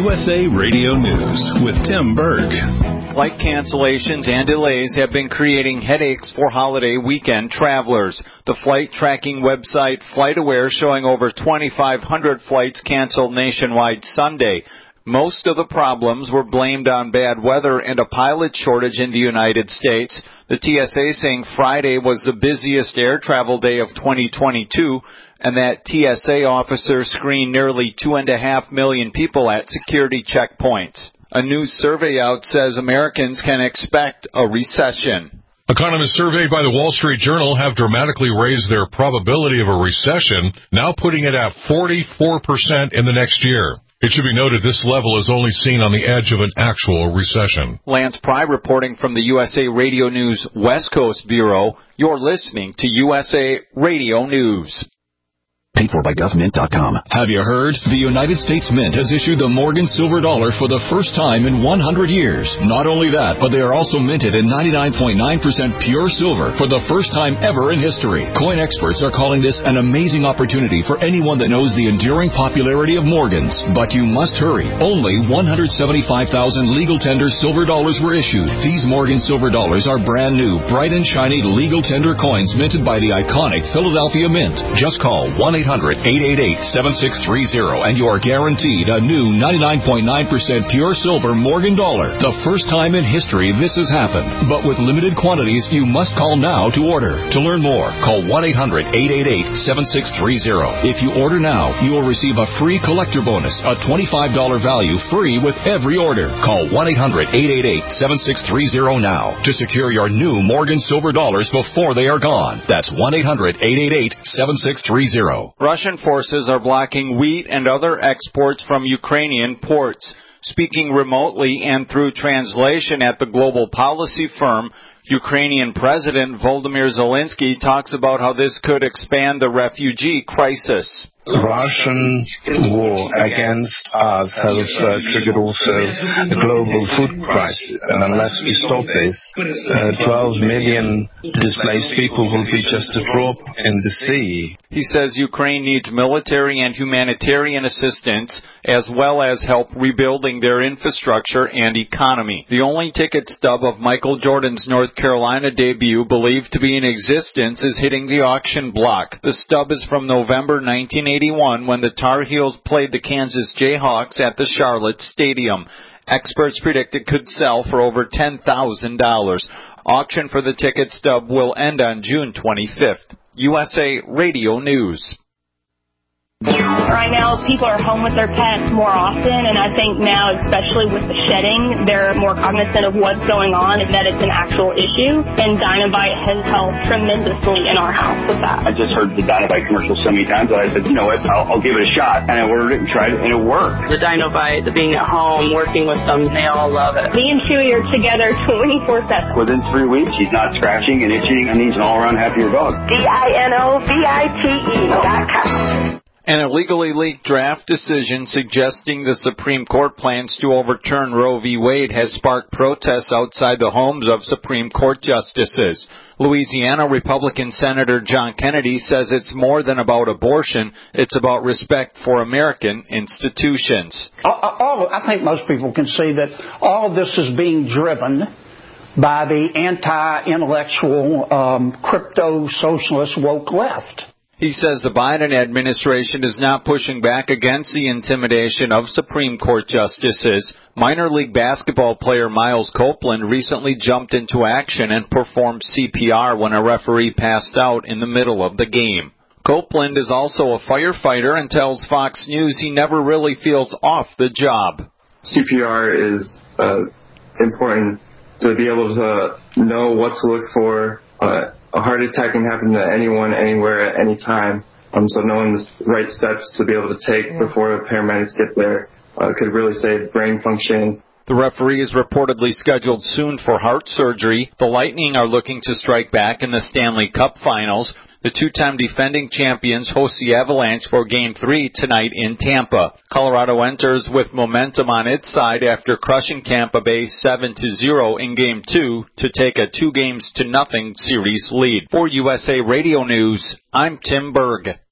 USA Radio News with Tim Berg. Flight cancellations and delays have been creating headaches for holiday weekend travelers. The flight tracking website FlightAware showing over 2,500 flights canceled nationwide Sunday. Most of the problems were blamed on bad weather and a pilot shortage in the United States. The TSA saying Friday was the busiest air travel day of 2022, and that TSA officers screened nearly 2.5 million people at security checkpoints. A new survey out says Americans can expect a recession. Economists surveyed by the Wall Street Journal have dramatically raised their probability of a recession, now putting it at 44% in the next year. It should be noted this level is only seen on the edge of an actual recession. Lance Pry reporting from the USA Radio News West Coast Bureau. You're listening to USA Radio News. Paid for by GovMint.com. Have you heard? The United States Mint has issued the Morgan Silver Dollar for the first time in 100 years. Not only that, but they are also minted in 99.9% pure silver for the first time ever in history. Coin experts are calling this an amazing opportunity for anyone that knows the enduring popularity of Morgans. But you must hurry. Only 175,000 legal tender silver dollars were issued. These Morgan Silver Dollars are brand new, bright and shiny legal tender coins minted by the iconic Philadelphia Mint. Just call 1-800-888-7630 and you are guaranteed a new 99.9% pure silver Morgan dollar. The first time in history this has happened. But with limited quantities, you must call now to order. To learn more, call 1-800-888-7630. If you order now, you will receive a free collector bonus, a $25 value free with every order. Call 1-800-888-7630 now to secure your new Morgan Silver Dollars before they are gone. That's 1-800-888-7630. Russian forces are blocking wheat and other exports from Ukrainian ports. Speaking remotely and through translation at the global policy firm, Ukrainian President Volodymyr Zelensky talks about how this could expand the refugee crisis. Russian war against us has triggered also a global food crisis, and unless we stop this, 12 million displaced people will be just a drop in the sea. He says Ukraine needs military and humanitarian assistance, as well as help rebuilding their infrastructure and economy. The only ticket stub of Michael Jordan's North Carolina debut believed to be in existence is hitting the auction block. The stub is from November 1981 when the Tar Heels played the Kansas Jayhawks at the Charlotte Stadium. Experts predict it could sell for over $10,000. Auction for the ticket stub will end on June 25th. USA Radio News. Right now, people are home with their pets more often, and I think now, especially with the shedding, they're more cognizant of what's going on and that it's an actual issue, and Dinovite has helped tremendously in our house with that. I just heard the Dinovite commercial so many times that I said, you know what, I'll give it a shot, and I ordered it and tried it, and it worked. The Dinovite, the being at home, working with them, they all love it. Me and Chewy are together 24/7. Within 3 weeks, he's not scratching and itching, and he's an all-around happier dog. DINOVITE.com. An illegally leaked draft decision suggesting the Supreme Court plans to overturn Roe v. Wade has sparked protests outside the homes of Supreme Court justices. Louisiana Republican Senator John Kennedy says it's more than about abortion, it's about respect for American institutions. I think most people can see that all of this is being driven by the anti-intellectual, crypto-socialist woke left. He says the Biden administration is not pushing back against the intimidation of Supreme Court justices. Minor league basketball player Miles Copeland recently jumped into action and performed CPR when a referee passed out in the middle of the game. Copeland is also a firefighter and tells Fox News he never really feels off the job. CPR is important to be able to know what to look for. A heart attack can happen to anyone, anywhere, at any time. So knowing the right steps to be able to take before the paramedics get there could really save brain function. The referee is reportedly scheduled soon for heart surgery. The Lightning are looking to strike back in the Stanley Cup Finals. The two-time defending champions host the Avalanche for Game 3 tonight in Tampa. Colorado enters with momentum on its side after crushing Tampa Bay 7-0 in Game 2 to take a 2-0 series lead. For USA Radio News, I'm Tim Berg.